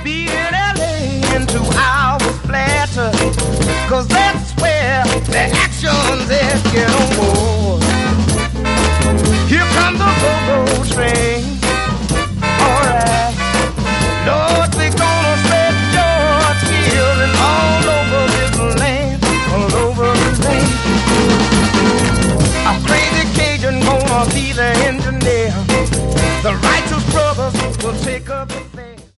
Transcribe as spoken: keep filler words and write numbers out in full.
be in L A into our flat, cause that's where the action's at. Get on board. Here comes the go-go train.